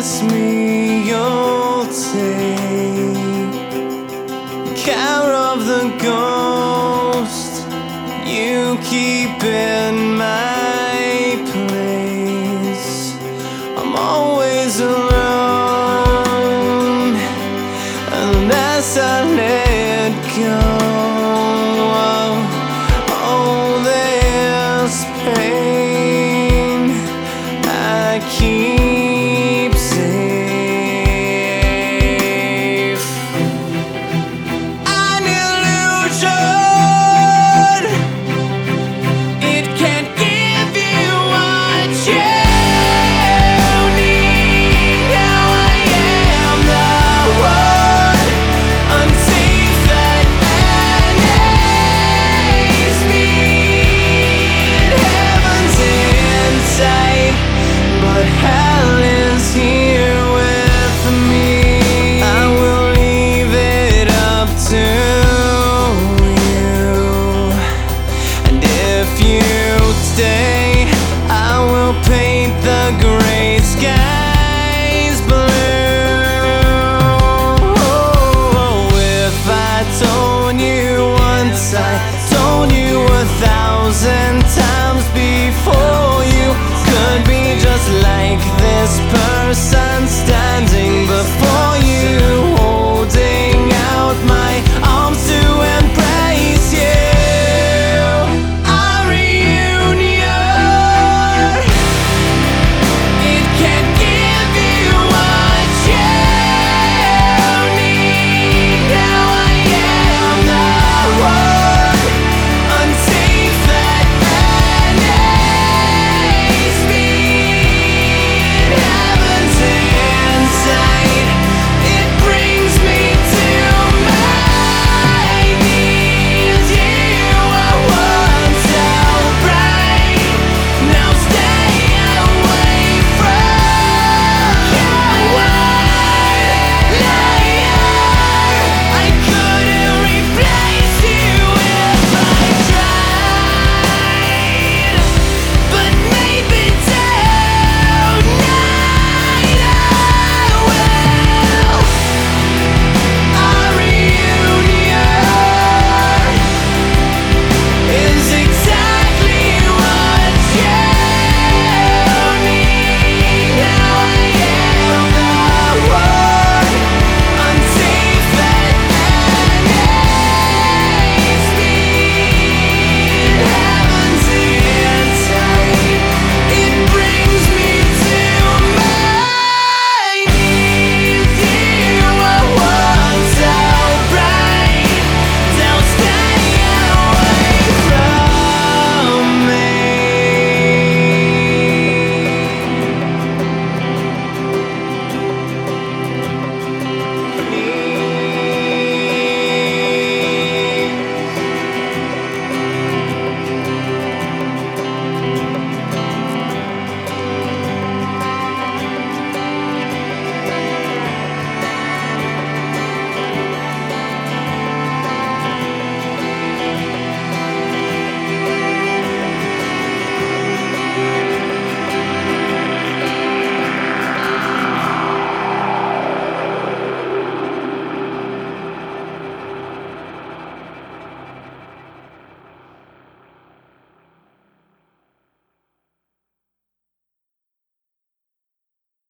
promise me you'll take care of the ghost you keep in my place. I'm always alone unless I let go. Oh, this pain I keep safe. An illusion, it can't give you what you need. Now I am the one unsafe that enemies need. Heaven's in sight, but hell is here with me. I will leave it up to you, and if you stay, I will paint the gray skies blue. If I told you once, I told you 1,000